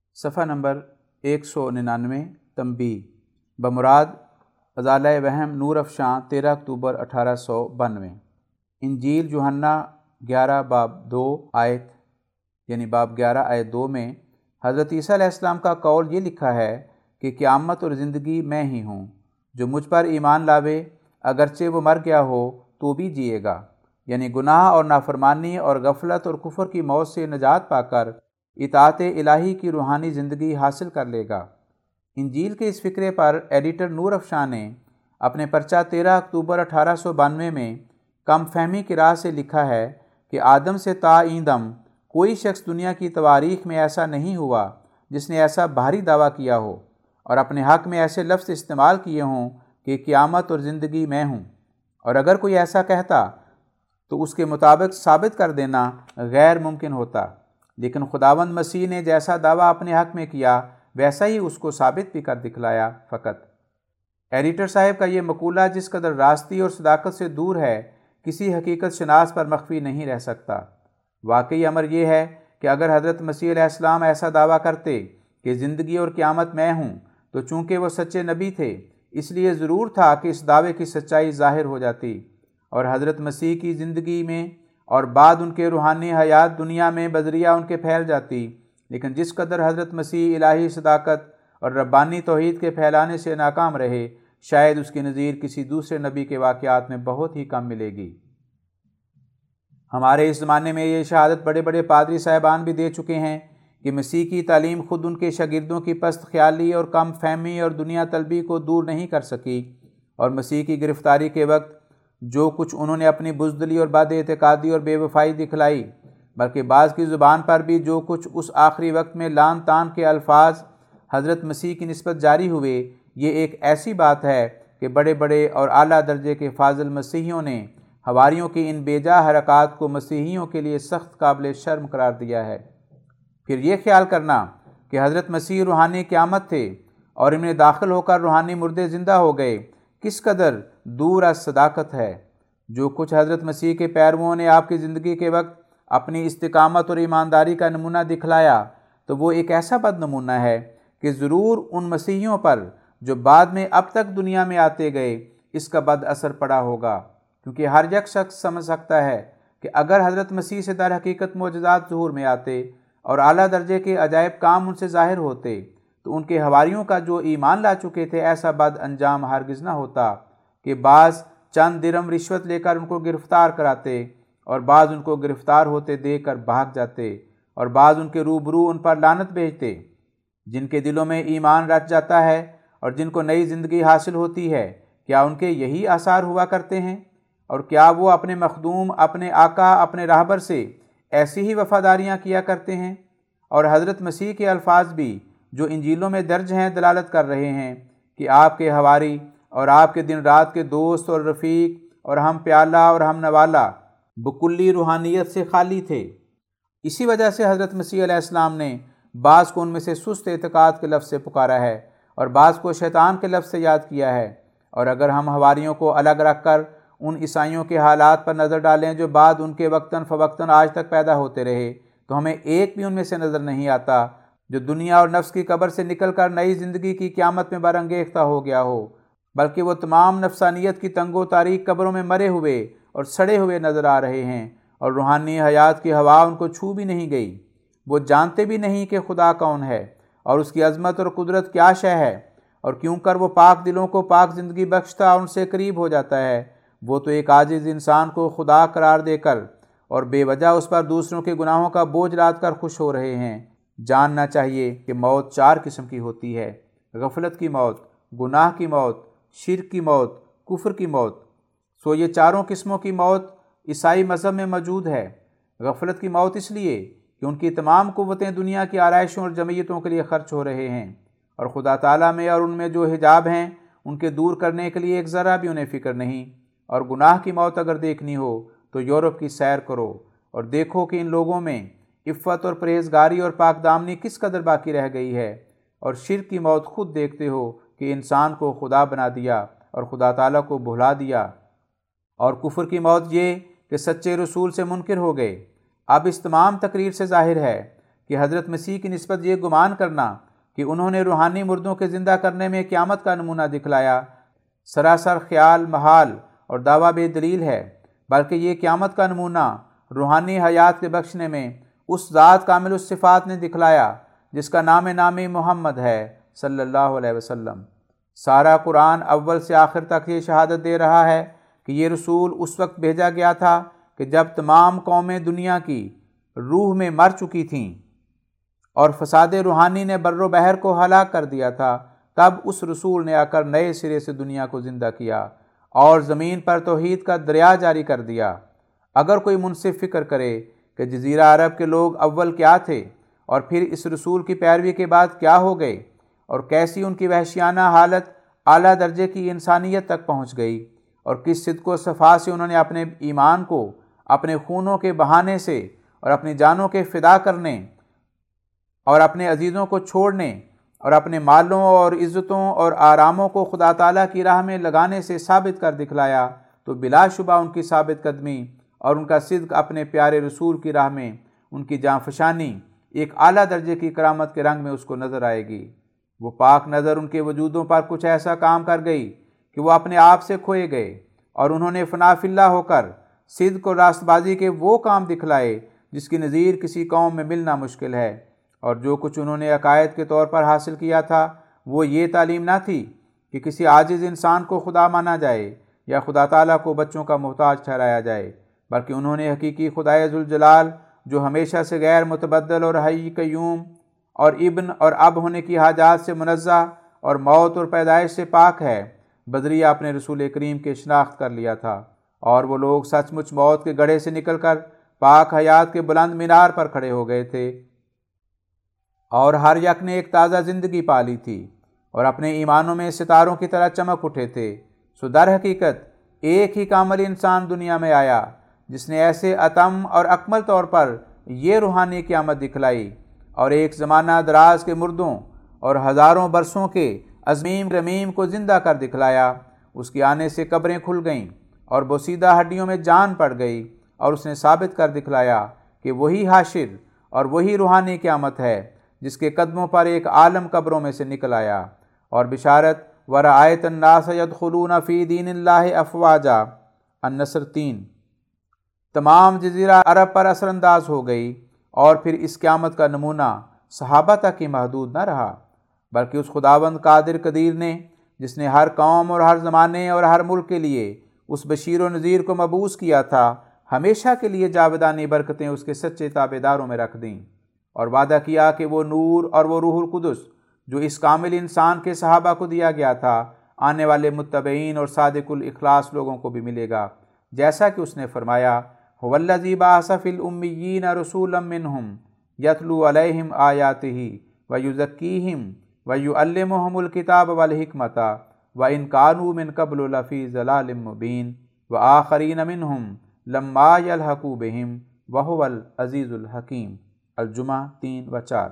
صفحہ نمبر 199 تنبیہ بمراد ازالہ وہم نور افشاں 13 اکتوبر 1892 انجیل یوحنا 11 باب 2 آیت یعنی باب 11 آیت 2 میں حضرت عیسیٰ علیہ السلام کا قول یہ لکھا ہے کہ قیامت اور زندگی میں ہی ہوں، جو مجھ پر ایمان لاوے اگرچہ وہ مر گیا ہو تو بھی جیے گا، یعنی گناہ اور نافرمانی اور غفلت اور کفر کی موت سے نجات پا کر اطاعت الہی کی روحانی زندگی حاصل کر لے گا۔ انجیل کے اس فقرے پر ایڈیٹر نور افشاں نے اپنے پرچہ 13 اکتوبر 1892 میں کم فہمی کی راہ سے لکھا ہے کہ آدم سے تا این دم کوئی شخص دنیا کی تواریخ میں ایسا نہیں ہوا جس نے ایسا بھاری دعویٰ کیا ہو اور اپنے حق میں ایسے لفظ استعمال کیے ہوں کہ قیامت اور زندگی میں ہوں، اور اگر کوئی ایسا کہتا تو اس کے مطابق ثابت کر دینا غیر ممکن ہوتا، لیکن خداوند مسیح نے جیسا دعویٰ اپنے حق میں کیا ویسا ہی اس کو ثابت بھی کر دکھلایا فقط۔ ایڈیٹر صاحب کا یہ مقولہ جس قدر راستی اور صداقت سے دور ہے کسی حقیقت شناس پر مخفی نہیں رہ سکتا۔ واقعی امر یہ ہے کہ اگر حضرت مسیح علیہ السلام ایسا دعویٰ کرتے کہ زندگی اور قیامت میں ہوں تو چونکہ وہ سچے نبی تھے اس لیے ضرور تھا کہ اس دعوے کی سچائی ظاہر ہو جاتی اور حضرت مسیح کی زندگی میں اور بعد ان کے روحانی حیات دنیا میں بذریعہ ان کے پھیل جاتی، لیکن جس قدر حضرت مسیح الہی صداقت اور ربانی توحید کے پھیلانے سے ناکام رہے شاید اس کی نظیر کسی دوسرے نبی کے واقعات میں بہت ہی کم ملے گی۔ ہمارے اس زمانے میں یہ شہادت بڑے بڑے پادری صاحبان بھی دے چکے ہیں کہ مسیح کی تعلیم خود ان کے شاگردوں کی پست خیالی اور کم فہمی اور دنیا طلبی کو دور نہیں کر سکی، اور مسیح کی گرفتاری کے وقت جو کچھ انہوں نے اپنی بزدلی اور بد اعتقادی اور بے وفائی دکھلائی، بلکہ بعض کی زبان پر بھی جو کچھ اس آخری وقت میں لان تان کے الفاظ حضرت مسیح کی نسبت جاری ہوئے، یہ ایک ایسی بات ہے کہ بڑے بڑے اور اعلیٰ درجے کے فاضل مسیحیوں نے حواریوں کی ان بیجا حرکات کو مسیحیوں کے لیے سخت قابل شرم قرار دیا ہے۔ پھر یہ خیال کرنا کہ حضرت مسیح روحانی قیامت تھے اور ان میں داخل ہو کر روحانی مردے زندہ ہو گئے کس قدر دور از صداقت ہے۔ جو کچھ حضرت مسیح کے پیرووں نے آپ کی زندگی کے وقت اپنی استقامت اور ایمانداری کا نمونہ دکھلایا تو وہ ایک ایسا بد نمونہ ہے کہ ضرور ان مسیحیوں پر جو بعد میں اب تک دنیا میں آتے گئے اس کا بد اثر پڑا ہوگا، کیونکہ ہر یک شخص سمجھ سکتا ہے کہ اگر حضرت مسیح سے در حقیقت معجزات ظہور میں آتے اور اعلیٰ درجے کے عجائب کام ان سے ظاہر ہوتے تو ان کے حواریوں کا جو ایمان لا چکے تھے ایسا بد انجام ہرگز نہ ہوتا کہ بعض چند درم رشوت لے کر ان کو گرفتار کراتے اور بعض ان کو گرفتار ہوتے دیکھ کر بھاگ جاتے اور بعض ان کے روبرو ان پر لعنت بھیجتے۔ جن کے دلوں میں ایمان رچ جاتا ہے اور جن کو نئی زندگی حاصل ہوتی ہے کیا ان کے یہی آثار ہوا کرتے ہیں؟ اور کیا وہ اپنے مخدوم، اپنے آقا، اپنے راہبر سے ایسی ہی وفاداریاں کیا کرتے ہیں؟ اور حضرت مسیح کے الفاظ بھی جو انجیلوں میں درج ہیں دلالت کر رہے ہیں کہ آپ کے حواری اور آپ کے دن رات کے دوست اور رفیق اور ہم پیالہ اور ہم نوالا بکلی روحانیت سے خالی تھے۔ اسی وجہ سے حضرت مسیح علیہ السلام نے بعض کو ان میں سے سست اعتقاد کے لفظ سے پکارا ہے اور بعض کو شیطان کے لفظ سے یاد کیا ہے۔ اور اگر ہم حواریوں کو الگ رکھ کر ان عیسائیوں کے حالات پر نظر ڈالیں جو بعد ان کے وقتاً فوقتاً آج تک پیدا ہوتے رہے تو ہمیں ایک بھی ان میں سے نظر نہیں آتا جو دنیا اور نفس کی قبر سے نکل کر نئی زندگی کی قیامت میں برانگیختہ ہو گیا ہو، بلکہ وہ تمام نفسانیت کی تنگ و تاریک قبروں میں مرے ہوئے اور سڑے ہوئے نظر آ رہے ہیں اور روحانی حیات کی ہوا ان کو چھو بھی نہیں گئی۔ وہ جانتے بھی نہیں کہ خدا کون ہے اور اس کی عظمت اور قدرت کیا شے ہے، اور کیوں کر وہ پاک دلوں کو پاک زندگی بخشتا اور ان سے قریب ہو جاتا ہے۔ وہ تو ایک عاجز انسان کو خدا قرار دے کر اور بے وجہ اس پر دوسروں کے گناہوں کا بوجھ لاد کر خوش ہو رہے ہیں۔ جاننا چاہیے کہ موت 4 قسم کی ہوتی ہے: غفلت کی موت، گناہ کی موت، شرک کی موت، کفر کی موت۔ سو یہ چاروں قسموں کی موت عیسائی مذہب میں موجود ہے۔ غفلت کی موت اس لیے کہ ان کی تمام قوتیں دنیا کی آرائشوں اور جمعیتوں کے لیے خرچ ہو رہے ہیں اور خدا تعالیٰ میں اور ان میں جو حجاب ہیں ان کے دور کرنے کے لیے ایک ذرہ بھی انہیں فکر نہیں۔ اور گناہ کی موت اگر دیکھنی ہو تو یورپ کی سیر کرو اور دیکھو کہ ان لوگوں میں عفت اور پرہیزگاری اور پاک دامنی کس قدر باقی رہ گئی ہے۔ اور شرک کی موت خود دیکھتے ہو کہ انسان کو خدا بنا دیا اور خدا تعالیٰ کو بھلا دیا۔ اور کفر کی موت یہ کہ سچے رسول سے منکر ہو گئے۔ اب اس تمام تقریر سے ظاہر ہے کہ حضرت مسیح کی نسبت یہ گمان کرنا کہ انہوں نے روحانی مردوں کے زندہ کرنے میں قیامت کا نمونہ دکھلایا سراسر خیال محال اور دعویٰ بے دلیل ہے، بلکہ یہ قیامت کا نمونہ روحانی حیات کے بخشنے میں اس ذات کامل الصفات نے دکھلایا جس کا نامی محمد ہے صلی اللہ علیہ وسلم۔ سارا قرآن اول سے آخر تک یہ شہادت دے رہا ہے کہ یہ رسول اس وقت بھیجا گیا تھا کہ جب تمام قومیں دنیا کی روح میں مر چکی تھیں اور فساد روحانی نے بر و بحر کو ہلاک کر دیا تھا، تب اس رسول نے آ کر نئے سرے سے دنیا کو زندہ کیا اور زمین پر توحید کا دریا جاری کر دیا۔ اگر کوئی منصف فکر کرے کہ جزیرہ عرب کے لوگ اول کیا تھے اور پھر اس رسول کی پیروی کے بعد کیا ہو گئے اور کیسی ان کی وحشیانہ حالت اعلیٰ درجے کی انسانیت تک پہنچ گئی، اور کس صدق و صفا سے انہوں نے اپنے ایمان کو اپنے خونوں کے بہانے سے اور اپنی جانوں کے فدا کرنے اور اپنے عزیزوں کو چھوڑنے اور اپنے مالوں اور عزتوں اور آراموں کو خدا تعالیٰ کی راہ میں لگانے سے ثابت کر دکھلایا، تو بلا شبہ ان کی ثابت قدمی اور ان کا صدق اپنے پیارے رسول کی راہ میں ان کی جاں فشانی ایک اعلیٰ درجے کی کرامت کے رنگ میں اس کو نظر آئے گی۔ وہ پاک نظر ان کے وجودوں پر کچھ ایسا کام کر گئی کہ وہ اپنے آپ سے کھوئے گئے، اور انہوں نے فنا فی اللہ ہو کر صدق اور راست بازی کے وہ کام دکھلائے جس کی نظیر کسی قوم میں ملنا مشکل ہے۔ اور جو کچھ انہوں نے عقائد کے طور پر حاصل کیا تھا وہ یہ تعلیم نہ تھی کہ کسی عاجز انسان کو خدا مانا جائے یا خدا تعالیٰ کو بچوں کا محتاج ٹھہرایا جائے، بلکہ انہوں نے حقیقی خدائے ذوالجلال جو ہمیشہ سے غیر متبدل اور حی قیوم اور ابن اور اب ہونے کی حاجات سے منزہ اور موت اور پیدائش سے پاک ہے، بدریہ اپنے رسول کریم کے شناخت کر لیا تھا، اور وہ لوگ سچ مچ موت کے گڑھے سے نکل کر پاک حیات کے بلند مینار پر کھڑے ہو گئے تھے، اور ہر یک نے ایک تازہ زندگی پالی تھی اور اپنے ایمانوں میں ستاروں کی طرح چمک اٹھے تھے۔ سو در حقیقت ایک ہی کامل انسان دنیا میں آیا جس نے ایسے اتم اور اکمل طور پر یہ روحانی قیامت دکھلائی، اور ایک زمانہ دراز کے مردوں اور ہزاروں برسوں کے عظیم رمیم کو زندہ کر دکھلایا۔ اس کے آنے سے قبریں کھل گئیں اور بوسیدہ ہڈیوں میں جان پڑ گئی، اور اس نے ثابت کر دکھلایا کہ وہی حاشر اور وہی روحانی قیامت ہے جس کے قدموں پر ایک عالم قبروں میں سے نکل آیا۔ اور بشارت وَرَأَيْتَ النَّاسَ يَدْخُلُونَ فِي دِينِ اللَّهِ أَفْوَاجًا النصر 3 تمام جزیرہ عرب پر اثر انداز ہو گئی، اور پھر اس قیامت کا نمونہ صحابہ تک ہی محدود نہ رہا، بلکہ اس خداوند قادر قدیر نے جس نے ہر قوم اور ہر زمانے اور ہر ملک کے لیے اس بشیر و نذیر کو مبعوث کیا تھا، ہمیشہ کے لیے جاودانی برکتیں اس کے سچے تابع داروں میں رکھ دیں، اور وعدہ کیا کہ وہ نور اور وہ روح القدس جو اس کامل انسان کے صحابہ کو دیا گیا تھا آنے والے متبعین اور صادق الاخلاص لوگوں کو بھی ملے گا، جیسا کہ اس نے فرمایا هو الذی بعث فی الامیین رسولا منہم یتلو علیہم آیاتہ ویزکیہم ویعلمہم الکتاب والحکمۃ وان کانوا من قبل لفی ضلال مبین وآخرین منہم لما یلحقوا بہم وہو العزیز الحکیم۔ الجمعہ 3 و 4۔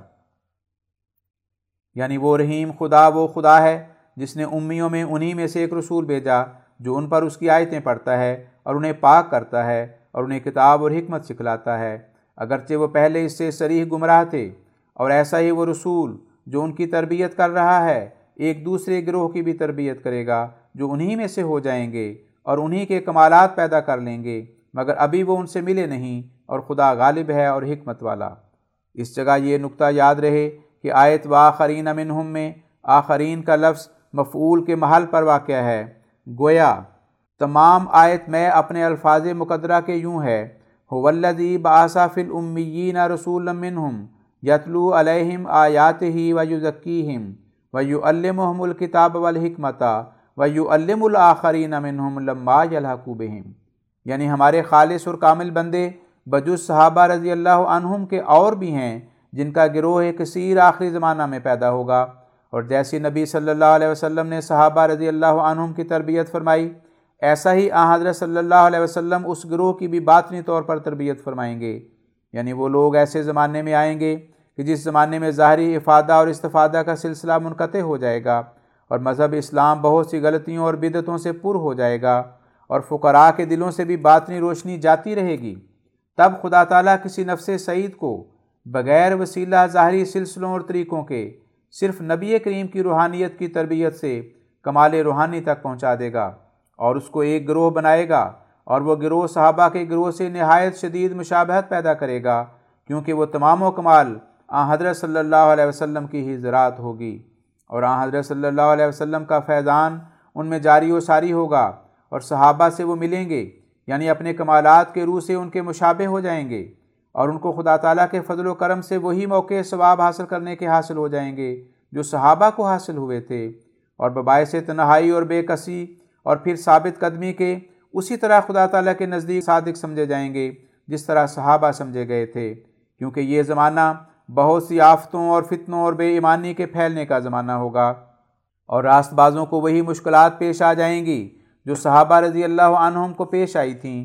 یعنی وہ رحیم خدا وہ خدا ہے جس نے امیوں میں انہی میں سے ایک رسول بھیجا جو ان پر اس کی آیتیں پڑھتا ہے اور انہیں پاک کرتا ہے اور انہیں کتاب اور حکمت سکھلاتا ہے، اگرچہ وہ پہلے اس سے صریح گمراہ تھے۔ اور ایسا ہی وہ رسول جو ان کی تربیت کر رہا ہے ایک دوسرے گروہ کی بھی تربیت کرے گا جو انہی میں سے ہو جائیں گے اور انہی کے کمالات پیدا کر لیں گے، مگر ابھی وہ ان سے ملے نہیں، اور خدا غالب ہے اور حکمت والا۔ اس جگہ یہ نقطہ یاد رہے کہ آیت وآخرین منہم میں آخرین کا لفظ مفعول کے محل پر واقع ہے، گویا تمام آیت میں اپنے الفاظ مقدرہ کے یوں ہے هو الذی بعث فی الامیین رسولا منہم یتلو علیہم آیاتہ ویزکیہم ویعلمہم الکتاب والحکمۃ ویعلم الآخرین منہم لما یلحقوا بہم۔ یعنی ہمارے خالص اور کامل بندے بجز صحابہ رضی اللہ عنہم کے اور بھی ہیں جن کا گروہ کثیر آخری زمانہ میں پیدا ہوگا، اور جیسی نبی صلی اللہ علیہ وسلم نے صحابہ رضی اللہ عنہم کی تربیت فرمائی، ایسا ہی حضرت صلی اللہ علیہ وسلم اس گروہ کی بھی باطنی طور پر تربیت فرمائیں گے۔ یعنی وہ لوگ ایسے زمانے میں آئیں گے کہ جس زمانے میں ظاہری افادہ اور استفادہ کا سلسلہ منقطع ہو جائے گا، اور مذہب اسلام بہت سی غلطیوں اور بدعتوں سے پر ہو جائے گا، اور فقراء کے دلوں سے بھی باطنی روشنی جاتی رہے گی۔ تب خدا تعالیٰ کسی نفس سعید کو بغیر وسیلہ ظاہری سلسلوں اور طریقوں کے صرف نبی کریم کی روحانیت کی تربیت سے کمال روحانی تک پہنچا دے گا، اور اس کو ایک گروہ بنائے گا، اور وہ گروہ صحابہ کے گروہ سے نہایت شدید مشابہت پیدا کرے گا، کیونکہ وہ تمام و کمال آن حضرت صلی اللہ علیہ وسلم کی ہی ذرات ہوگی، اور آن حضرت صلی اللہ علیہ وسلم کا فیضان ان میں جاری و ساری ہوگا، اور صحابہ سے وہ ملیں گے، یعنی اپنے کمالات کے روح سے ان کے مشابہ ہو جائیں گے، اور ان کو خدا تعالیٰ کے فضل و کرم سے وہی موقع ثواب حاصل کرنے کے حاصل ہو جائیں گے جو صحابہ کو حاصل ہوئے تھے، اور بباعث تنہائی اور بے کسی اور پھر ثابت قدمی کے اسی طرح خدا تعالیٰ کے نزدیک صادق سمجھے جائیں گے جس طرح صحابہ سمجھے گئے تھے، کیونکہ یہ زمانہ بہت سی آفتوں اور فتنوں اور بے ایمانی کے پھیلنے کا زمانہ ہوگا، اور راست بازوں کو وہی مشکلات پیش آ جائیں گی جو صحابہ رضی اللہ عنہم کو پیش آئی تھیں،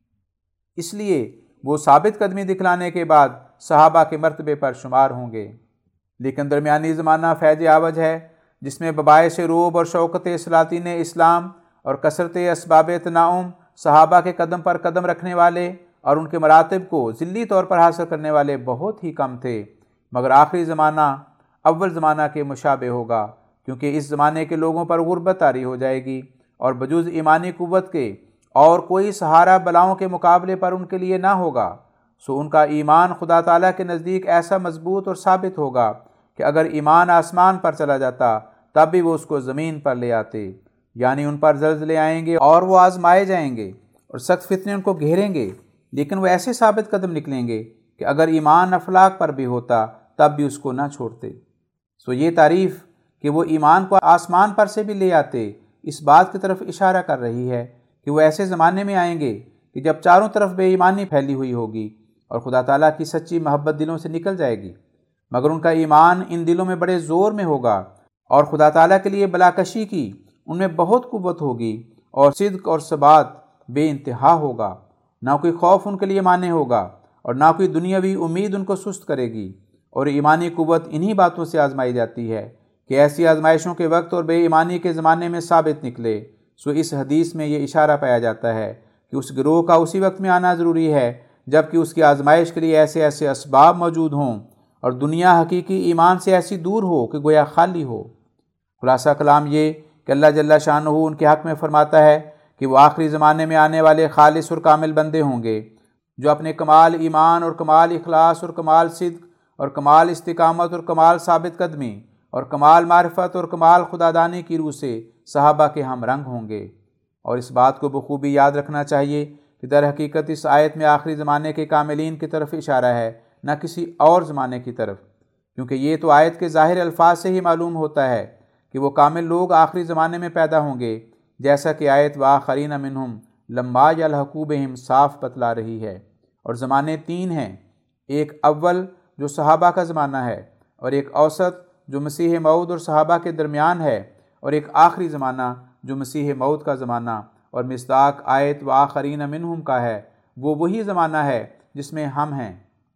اس لیے وہ ثابت قدمی دکھلانے کے بعد صحابہ کے مرتبے پر شمار ہوں گے۔ لیکن درمیانی زمانہ فیض آوج ہے، جس میں بباعث روب اور شوکت سلاطین اسلام اور کثرت اسباب تناعم صحابہ کے قدم پر قدم رکھنے والے اور ان کے مراتب کو ذلی طور پر حاصل کرنے والے بہت ہی کم تھے، مگر آخری زمانہ اول زمانہ کے مشابہ ہوگا، کیونکہ اس زمانے کے لوگوں پر غربت طاری ہو جائے گی، اور بجز ایمانی قوت کے اور کوئی سہارا بلاؤں کے مقابلے پر ان کے لیے نہ ہوگا، سو ان کا ایمان خدا تعالیٰ کے نزدیک ایسا مضبوط اور ثابت ہوگا کہ اگر ایمان آسمان پر چلا جاتا تب بھی وہ اس کو زمین پر لے آتے، یعنی ان پر زلزلے آئیں گے اور وہ آزمائے جائیں گے اور سخت فتنے ان کو گھیریں گے، لیکن وہ ایسے ثابت قدم نکلیں گے کہ اگر ایمان افلاک پر بھی ہوتا تب بھی اس کو نہ چھوڑتے۔ سو یہ تعریف کہ وہ ایمان کو آسمان پر سے بھی لے آتے اس بات کی طرف اشارہ کر رہی ہے کہ وہ ایسے زمانے میں آئیں گے کہ جب چاروں طرف بے ایمانی پھیلی ہوئی ہوگی اور خدا تعالیٰ کی سچی محبت دلوں سے نکل جائے گی، مگر ان کا ایمان ان دلوں میں بڑے زور میں ہوگا، اور خدا تعالیٰ کے لیے بلاکشی کی ان میں بہت قوت ہوگی، اور صدق اور ثبات بے انتہا ہوگا، نہ کوئی خوف ان کے لیے مانے ہوگا، اور نہ کوئی دنیاوی امید ان کو سست کرے گی، اور ایمانی قوت انہی باتوں سے آزمائی جاتی ہے کہ ایسی آزمائشوں کے وقت اور بے ایمانی کے زمانے میں ثابت نکلے۔ سو اس حدیث میں یہ اشارہ پایا جاتا ہے کہ اس گروہ کا اسی وقت میں آنا ضروری ہے جب کہ اس کی آزمائش کے لیے ایسے ایسے اسباب موجود ہوں اور دنیا حقیقی ایمان سے ایسی دور ہو کہ گویا خالی ہو۔ خلاصہ کلام یہ کہ اللہ جل شانہ ان کے حق میں فرماتا ہے کہ وہ آخری زمانے میں آنے والے خالص اور کامل بندے ہوں گے جو اپنے کمال ایمان اور کمال اخلاص اور کمال صدق اور کمال استقامت اور کمال ثابت قدمی اور کمال معرفت اور کمال خدادانی کی روح سے صحابہ کے ہم رنگ ہوں گے۔ اور اس بات کو بخوبی یاد رکھنا چاہیے کہ در حقیقت اس آیت میں آخری زمانے کے کاملین کی طرف اشارہ ہے، نہ کسی اور زمانے کی طرف، کیونکہ یہ تو آیت کے ظاہر الفاظ سے ہی معلوم ہوتا ہے کہ وہ کامل لوگ آخری زمانے میں پیدا ہوں گے، جیسا کہ آیت وآخرین منہم لما یلحقوا بہم صاف بتلا رہی ہے۔ اور زمانے تین ہیں، ایک اول جو صحابہ کا زمانہ ہے، اور ایک اوسط جو مسیح موعود اور صحابہ کے درمیان ہے، اور ایک آخری زمانہ جو مسیح موعود کا زمانہ اور مصداق آیت وآخرین منہم کا ہے، وہ وہی زمانہ ہے جس میں ہم ہیں۔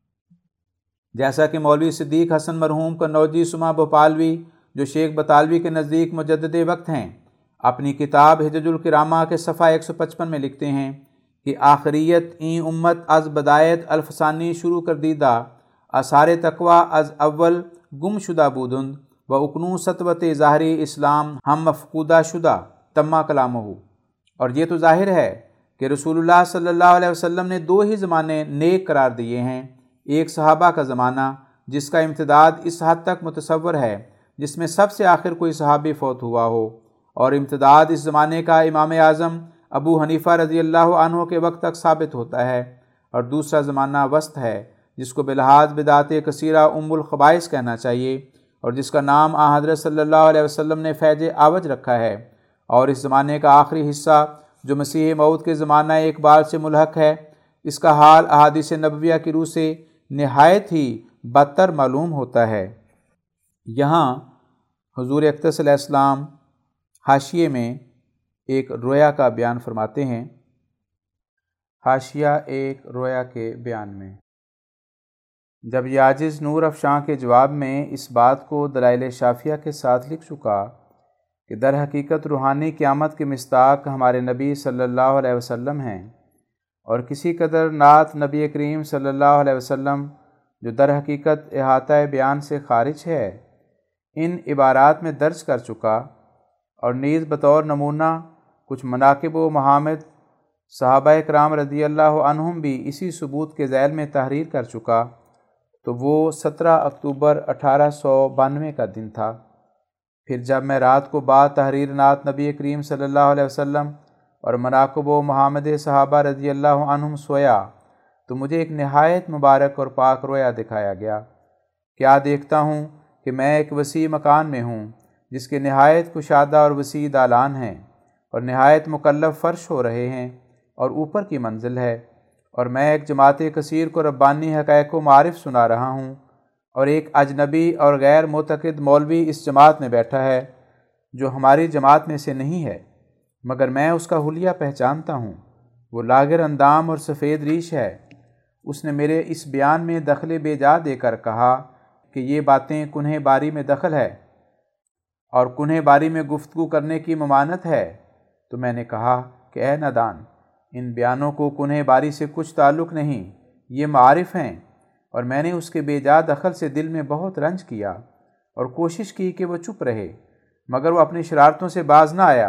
جیسا کہ مولوی صدیق حسن مرحوم قنوجی سما بھوپالوی جو شیخ بطالوی کے نزدیک مجدد وقت ہیں، اپنی کتاب حجج الکرامہ کے صفحہ 155 میں لکھتے ہیں کہ آخریت این امت از بدایت الفسانی شروع کر دیدہ آثار تقوی از اول گم شدہ بودند و اکنون سطوت ظاہری اسلام ہم مفقودہ شدہ تمہ کلامہ۔ اور یہ تو ظاہر ہے کہ رسول اللہ صلی اللہ علیہ وسلم نے دو ہی زمانے نیک قرار دیے ہیں، ایک صحابہ کا زمانہ جس کا امتداد اس حد تک متصور ہے جس میں سب سے آخر کوئی صحابی فوت ہوا ہو، اور امتداد اس زمانے کا امام اعظم ابو حنیفہ رضی اللہ عنہ کے وقت تک ثابت ہوتا ہے، اور دوسرا زمانہ وسط ہے جس کو بلحاظ بدعت کثیرہ ام الخبائث کہنا چاہیے، اور جس کا نام آن حضرت صلی اللہ علیہ وسلم نے فیض آوج رکھا ہے، اور اس زمانے کا آخری حصہ جو مسیح موعود کے زمانہ اقبال سے ملحق ہے، اس کا حال احادیث نبویہ کی روح سے نہایت ہی بدتر معلوم ہوتا ہے۔ یہاں حضور اقدس علیہ السلام حاشیے میں ایک رویا کا بیان فرماتے ہیں۔ حاشیہ ایک رویا کے بیان میں جب یہ عاجز نور افشاں کے جواب میں اس بات کو دلائل شافیہ کے ساتھ لکھ چکا کہ در حقیقت روحانی قیامت کے مصداق ہمارے نبی صلی اللہ علیہ وسلم ہیں، اور کسی قدر نعت نبی کریم صلی اللہ علیہ وسلم جو در حقیقت احاطہ بیان سے خارج ہے، ان عبارات میں درج کر چکا، اور نیز بطور نمونہ کچھ مناقب و محامد صحابہ کرام رضی اللہ عنہم بھی اسی ثبوت کے ذیل میں تحریر کر چکا، تو وہ 17 اکتوبر 1892 کا دن تھا۔ پھر جب میں رات کو بعد تحریر نعت نبی کریم صلی اللہ علیہ وسلم اور مناقب و محامد صحابہ رضی اللہ عنہم سویا، تو مجھے ایک نہایت مبارک اور پاک رویا دکھایا گیا۔ کیا دیکھتا ہوں کہ میں ایک وسیع مکان میں ہوں، جس کے نہایت کشادہ اور وسیع دالان ہیں، اور نہایت مکلف فرش ہو رہے ہیں، اور اوپر کی منزل ہے، اور میں ایک جماعت کثیر کو ربانی حقائق و معارف سنا رہا ہوں، اور ایک اجنبی اور غیر معتقد مولوی اس جماعت میں بیٹھا ہے، جو ہماری جماعت میں سے نہیں ہے، مگر میں اس کا حلیہ پہچانتا ہوں۔ وہ لاغر اندام اور سفید ریش ہے۔ اس نے میرے اس بیان میں دخل بے جا دے کر کہا کہ یہ باتیں کنہ باری میں دخل ہے اور کنہ باری میں گفتگو کرنے کی ممانعت ہے۔ تو میں نے کہا کہ اے نادان، ان بیانوں کو کنہ باری سے کچھ تعلق نہیں، یہ معارف ہیں، اور میں نے اس کے بے جا دخل سے دل میں بہت رنج کیا اور کوشش کی کہ وہ چپ رہے، مگر وہ اپنی شرارتوں سے باز نہ آیا۔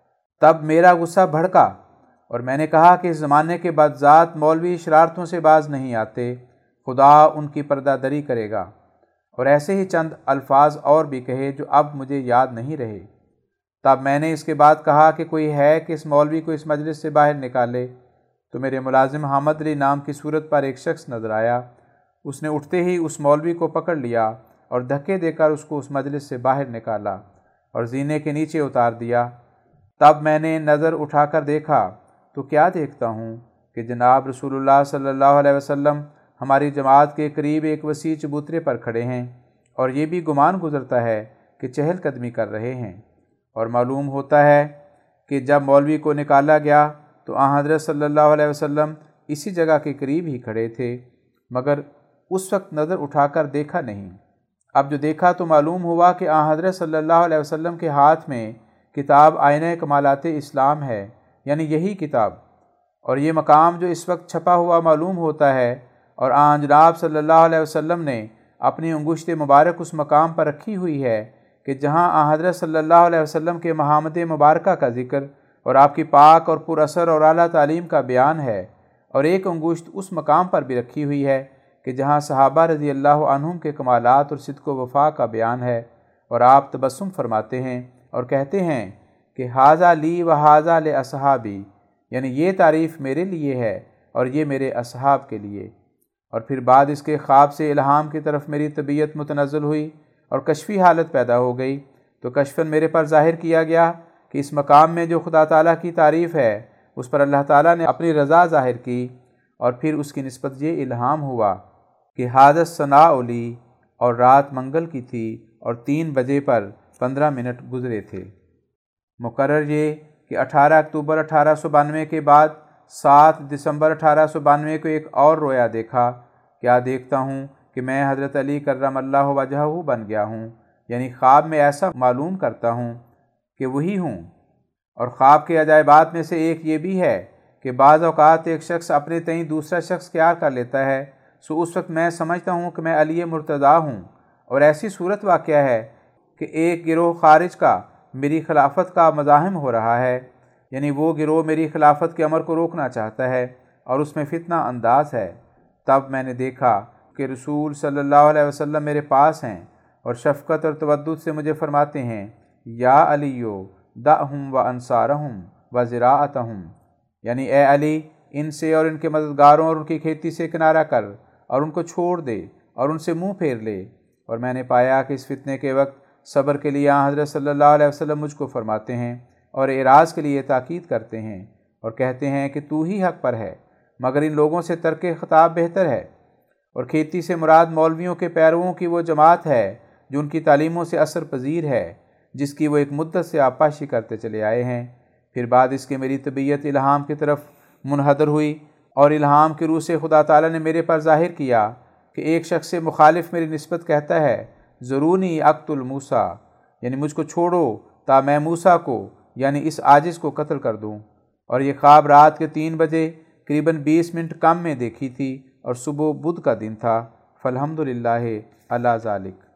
تب میرا غصہ بھڑکا اور میں نے کہا کہ اس زمانے کے بدذات مولوی شرارتوں سے باز نہیں آتے، خدا ان کی پردہ دری کرے گا، اور ایسے ہی چند الفاظ اور بھی کہے جو اب مجھے یاد نہیں رہے۔ تب میں نے اس کے بعد کہا کہ کوئی ہے کہ اس مولوی کو اس مجلس سے باہر نکالے، تو میرے ملازم حامد علی نام کی صورت پر ایک شخص نظر آیا۔ اس نے اٹھتے ہی اس مولوی کو پکڑ لیا اور دھکے دے کر اس کو اس مجلس سے باہر نکالا اور زینے کے نیچے اتار دیا۔ تب میں نے نظر اٹھا کر دیکھا تو کیا دیکھتا ہوں کہ جناب رسول اللہ صلی اللہ علیہ وسلم ہماری جماعت کے قریب ایک وسیع چبوترے پر کھڑے ہیں، اور یہ بھی گمان گزرتا ہے کہ چہل قدمی کر رہے ہیں، اور معلوم ہوتا ہے کہ جب مولوی کو نکالا گیا تو حضرت صلی اللہ علیہ وسلم اسی جگہ کے قریب ہی کھڑے تھے، مگر اس وقت نظر اٹھا کر دیکھا نہیں۔ اب جو دیکھا تو معلوم ہوا کہ حضرت صلی اللہ علیہ وسلم کے ہاتھ میں کتاب آئینہ کمالات اسلام ہے، یعنی یہی کتاب، اور یہ مقام جو اس وقت چھپا ہوا معلوم ہوتا ہے، اور جناب صلی اللہ علیہ وسلم نے اپنی انگشت مبارک اس مقام پر رکھی ہوئی ہے کہ جہاں حضرت صلی اللہ علیہ وسلم کے محامد مبارکہ کا ذکر اور آپ کی پاک اور پر اثر اور اعلیٰ تعلیم کا بیان ہے، اور ایک انگشت اس مقام پر بھی رکھی ہوئی ہے کہ جہاں صحابہ رضی اللہ عنہم کے کمالات اور صدق و وفا کا بیان ہے، اور آپ تبسم فرماتے ہیں اور کہتے ہیں کہ ھذا لی و ھذا لاصحابی، یعنی یہ تعریف میرے لیے ہے اور یہ میرے اصحاب کے لیے۔ اور پھر بعد اس کے خواب سے الہام کی طرف میری طبیعت متنزل ہوئی اور کشفی حالت پیدا ہو گئی، تو کشفاً میرے پر ظاہر کیا گیا کہ اس مقام میں جو خدا تعالیٰ کی تعریف ہے اس پر اللہ تعالیٰ نے اپنی رضا ظاہر کی، اور پھر اس کی نسبت یہ الہام ہوا کہ ھذا الثناء لی، اور رات منگل کی تھی اور 3 بجے پر 15 منٹ گزرے تھے۔ مقرر یہ کہ 18 اکتوبر 1892 کے بعد 7 دسمبر 1892 کو ایک اور رویا دیکھا۔ کیا دیکھتا ہوں کہ میں حضرت علی کرم اللہ وجہہ بن گیا ہوں، یعنی خواب میں ایسا معلوم کرتا ہوں کہ وہی ہوں۔ اور خواب کے عجائبات میں سے ایک یہ بھی ہے کہ بعض اوقات ایک شخص اپنے تئیں دوسرا شخص کیا کر لیتا ہے، سو اس وقت میں سمجھتا ہوں کہ میں علی مرتضیٰ ہوں، اور ایسی صورت واقعہ ہے کہ ایک گروہ خارج کا میری خلافت کا مزاحم ہو رہا ہے، یعنی وہ گروہ میری خلافت کے امر کو روکنا چاہتا ہے اور اس میں فتنہ انداز ہے۔ تب میں نے دیکھا کہ رسول صلی اللہ علیہ وسلم میرے پاس ہیں اور شفقت اور تودد سے مجھے فرماتے ہیں، یا علیو دعہم و انصارہم و زراعتہم، یعنی اے علی، ان سے اور ان کے مددگاروں اور ان کی کھیتی سے کنارہ کر اور ان کو چھوڑ دے اور ان سے منہ پھیر لے۔ اور میں نے پایا کہ اس فتنے کے وقت صبر کے لیے حضرت صلی اللہ علیہ وسلم مجھ کو فرماتے ہیں اور اعراض کے لیے تاکید کرتے ہیں اور کہتے ہیں کہ تو ہی حق پر ہے، مگر ان لوگوں سے ترک خطاب بہتر ہے۔ اور کھیتی سے مراد مولویوں کے پیرووں کی وہ جماعت ہے جو ان کی تعلیموں سے اثر پذیر ہے، جس کی وہ ایک مدت سے آبپاشی کرتے چلے آئے ہیں۔ پھر بعد اس کے میری طبیعت الہام کی طرف منحدر ہوئی، اور الہام کی روح سے خدا تعالیٰ نے میرے پر ظاہر کیا کہ ایک شخص سے مخالف میری نسبت کہتا ہے، ضرونی اقتل موسیٰ، یعنی مجھ کو چھوڑو تا میں موسیٰ کو، یعنی اس عاجز کو قتل کر دوں۔ اور یہ خواب رات کے 3 بجے قریباً 20 منٹ کم میں دیکھی تھی، اور صبح بدھ کا دن تھا۔ فالحمد للہ علی ذالک۔